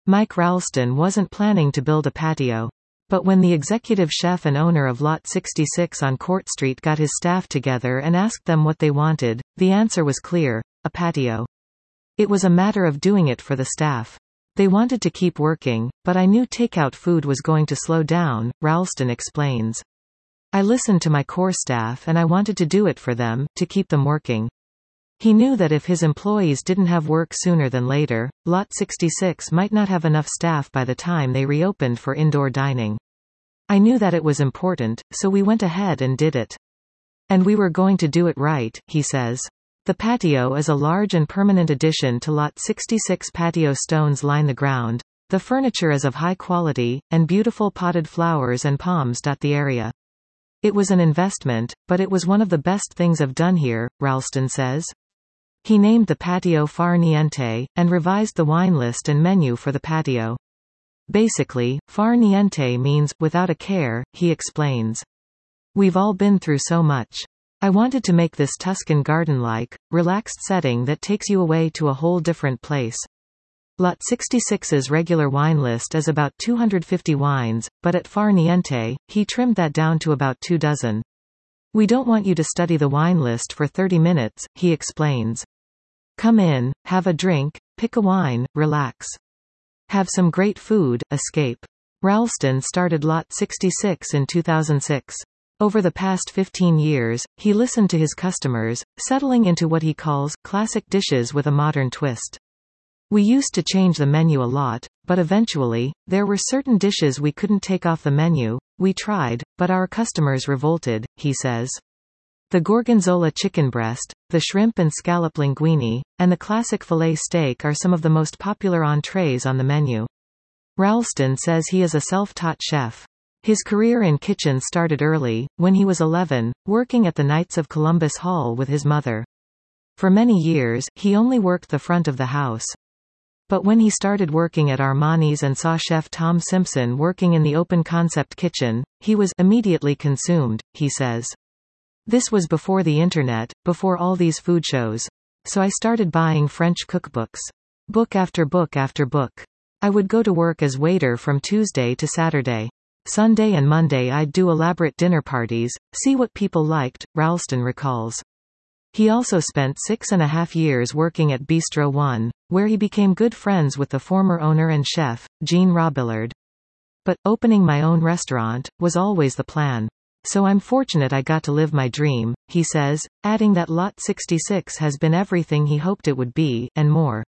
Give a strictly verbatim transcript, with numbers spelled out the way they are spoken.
Mike Ralston wasn't planning to build a patio. But when the executive chef and owner of Lot sixty-six on Court Street got his staff together and asked them what they wanted, the answer was clear: a patio. It was a matter of doing it for the staff. They wanted to keep working, but I knew takeout food was going to slow down, Ralston explains. I listened to my core staff and I wanted to do it for them, to keep them working. He knew that if his employees didn't have work sooner than later, Lot sixty-six might not have enough staff by the time they reopened for indoor dining. I knew that it was important, so we went ahead and did it. And we were going to do it right, he says. The patio is a large and permanent addition to Lot sixty-six. Patio stones line the ground. The furniture is of high quality, and beautiful potted flowers and palms dot the area. It was an investment, but it was one of the best things I've done here, Ralston says. He named the patio Far Niente, and revised the wine list and menu for the patio. Basically, Far Niente means, without a care, he explains. We've all been through so much. I wanted to make this Tuscan garden-like, relaxed setting that takes you away to a whole different place. Lot sixty-six's regular wine list is about two hundred fifty wines, but at Far Niente, he trimmed that down to about two dozen. We don't want you to study the wine list for thirty minutes, he explains. Come in, have a drink, pick a wine, relax. Have some great food, escape. Ralston started Lot sixty-six in two thousand six. Over the past fifteen years, he listened to his customers, settling into what he calls classic dishes with a modern twist. We used to change the menu a lot, but eventually, there were certain dishes we couldn't take off the menu. We tried, but our customers revolted, he says. The Gorgonzola chicken breast, the shrimp and scallop linguine, and the classic filet steak are some of the most popular entrees on the menu. Ralston says he is a self-taught chef. His career in kitchen started early, when he was eleven, working at the Knights of Columbus Hall with his mother. For many years, he only worked the front of the house. But when he started working at Armani's and saw chef Tom Simpson working in the open-concept kitchen, he was immediately consumed, he says. This was before the internet, before all these food shows. So I started buying French cookbooks. Book after book after book. I would go to work as waiter from Tuesday to Saturday. Sunday and Monday I'd do elaborate dinner parties, see what people liked, Ralston recalls. He also spent six and a half years working at Bistro One, where he became good friends with the former owner and chef, Gene Robillard. But, opening my own restaurant, was always the plan. So I'm fortunate I got to live my dream, he says, adding that Lot sixty-six has been everything he hoped it would be, and more.